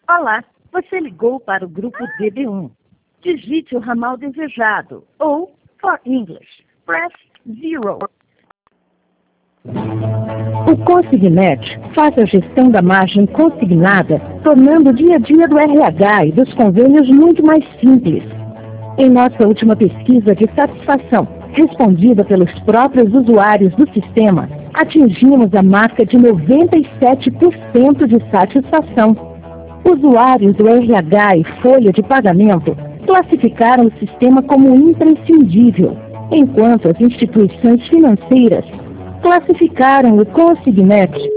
Olá, você ligou para o grupo DB1. Digite o ramal desejado ou, for English, press 0. O Consignet faz a gestão da margem consignada, tornando o dia a dia do RH e dos convênios muito mais simples. Em nossa última pesquisa de satisfação, respondida pelos próprios usuários do sistema, atingimos a marca de 97% de satisfação. Usuários do RH e folha de pagamento classificaram o sistema como imprescindível, enquanto as instituições financeiras classificaram o Consignet